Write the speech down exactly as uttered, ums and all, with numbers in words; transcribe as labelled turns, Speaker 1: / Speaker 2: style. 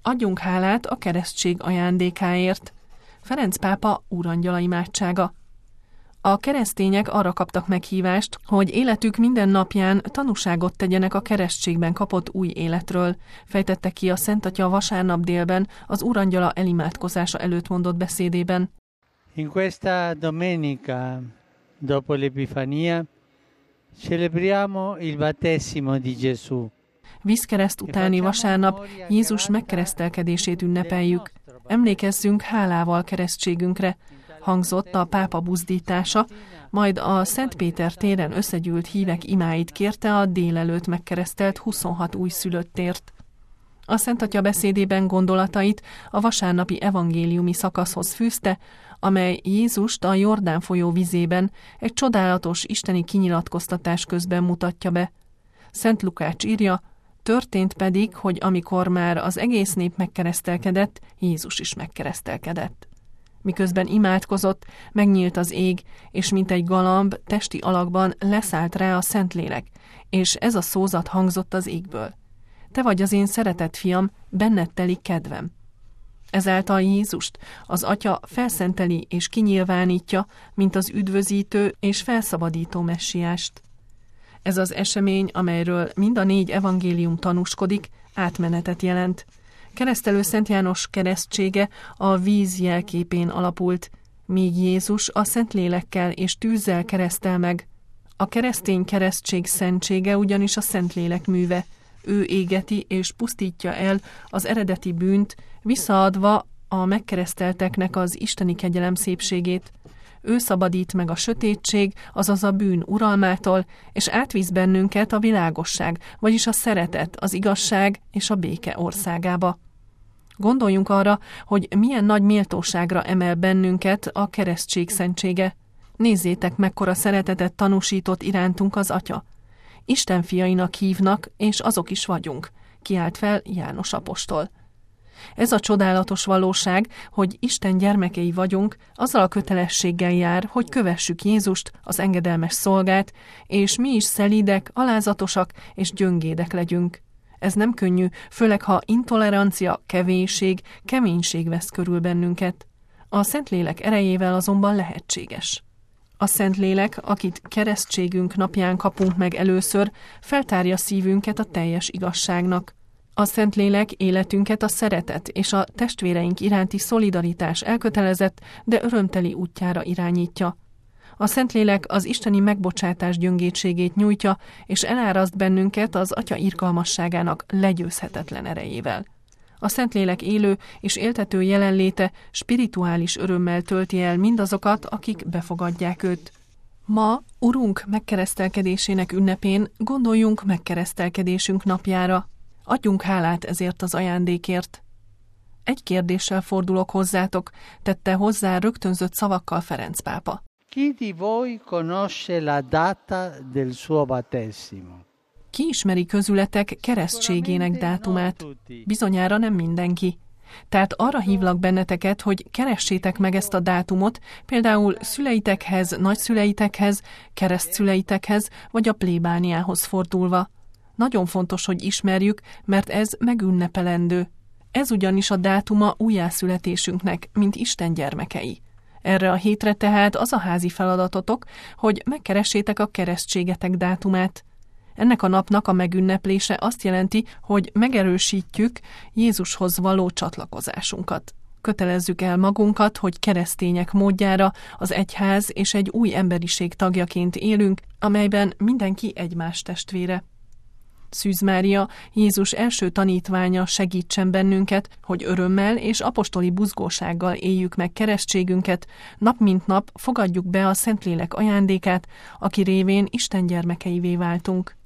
Speaker 1: Adjunk hálát a keresztség ajándékáért. Ferenc pápa úrangyala imádsága. A keresztények arra kaptak meghívást, hogy életük minden napján tanúságot tegyenek a keresztségben kapott új életről, fejtette ki a Szent Atya vasárnap délben az úrangyala elimádkozása előtt mondott beszédében.
Speaker 2: In questa domenica dopo l'Epifania celebriamo il battesimo di Gesù.
Speaker 1: Vízkereszt utáni vasárnap Jézus megkeresztelkedését ünnepeljük. Emlékezzünk hálával keresztségünkre, hangzott a pápa buzdítása, majd a Szent Péter téren összegyűlt hívek imáit kérte a délelőtt megkeresztelt huszonhat újszülöttért. A Szent Atya beszédében gondolatait a vasárnapi evangéliumi szakaszhoz fűzte, amely Jézust a Jordán folyó vizében egy csodálatos isteni kinyilatkoztatás közben mutatja be. Szent Lukács írja, történt pedig, hogy amikor már az egész nép megkeresztelkedett, Jézus is megkeresztelkedett. Miközben imádkozott, megnyílt az ég, és mint egy galamb testi alakban leszállt rá a Szentlélek, és ez a szózat hangzott az égből. Te vagy az én szeretett fiam, benned telik kedvem. Ezáltal Jézust az Atya felszenteli és kinyilvánítja, mint az üdvözítő és felszabadító messiást. Ez az esemény, amelyről mind a négy evangélium tanúskodik, átmenetet jelent. Keresztelő Szent János keresztsége a víz jelképén alapult, míg Jézus a Szentlélekkel és tűzzel keresztel meg. A keresztény keresztség szentsége ugyanis a Szentlélek műve. Ő égeti és pusztítja el az eredeti bűnt, visszaadva a megkeresztelteknek az isteni kegyelem szépségét. Ő szabadít meg a sötétség, azaz a bűn uralmától, és átvisz bennünket a világosság, vagyis a szeretet, az igazság és a béke országába. Gondoljunk arra, hogy milyen nagy méltóságra emel bennünket a keresztség szentsége. Nézzétek, mekkora szeretetet tanúsított irántunk az Atya. Isten fiainak hívnak, és azok is vagyunk, kiált fel János apostol. Ez a csodálatos valóság, hogy Isten gyermekei vagyunk, azzal a kötelességgel jár, hogy kövessük Jézust, az engedelmes szolgát, és mi is szelídek, alázatosak és gyöngédek legyünk. Ez nem könnyű, főleg ha intolerancia, kevésség, keménység vesz körül bennünket. A Szentlélek erejével azonban lehetséges. A Szentlélek, akit keresztségünk napján kapunk meg először, feltárja szívünket a teljes igazságnak. A Szentlélek életünket a szeretet és a testvéreink iránti szolidaritás elkötelezett, de örömteli útjára irányítja. A Szentlélek az isteni megbocsátás gyöngétségét nyújtja, és eláraszt bennünket az Atya irgalmasságának legyőzhetetlen erejével. A Szentlélek élő és éltető jelenléte spirituális örömmel tölti el mindazokat, akik befogadják őt. Ma, Urunk megkeresztelkedésének ünnepén gondoljunk megkeresztelkedésünk napjára. Adjunk hálát ezért az ajándékért. Egy kérdéssel fordulok hozzátok, tette hozzá rögtönzött szavakkal Ferenc pápa.
Speaker 2: Chi di voi conosce la data del suo battesimo?
Speaker 1: Ki ismeri közületek keresztségének dátumát? Bizonyára nem mindenki. Tehát arra hívlak benneteket, hogy keressétek meg ezt a dátumot, például szüleitekhez, nagyszüleitekhez, keresztszüleitekhez, vagy a plébániához fordulva. Nagyon fontos, hogy ismerjük, mert ez megünnepelendő. Ez ugyanis a dátuma újjászületésünknek, mint Isten gyermekei. Erre a hétre tehát az a házi feladatotok, hogy megkeressétek a keresztségetek dátumát. Ennek a napnak a megünneplése azt jelenti, hogy megerősítjük Jézushoz való csatlakozásunkat. Kötelezzük el magunkat, hogy keresztények módjára az egyház és egy új emberiség tagjaként élünk, amelyben mindenki egymás testvére. Szűz Mária, Jézus első tanítványa segítsen bennünket, hogy örömmel és apostoli buzgósággal éljük meg keresztségünket, nap mint nap fogadjuk be a Szentlélek ajándékát, aki révén Isten gyermekeivé váltunk.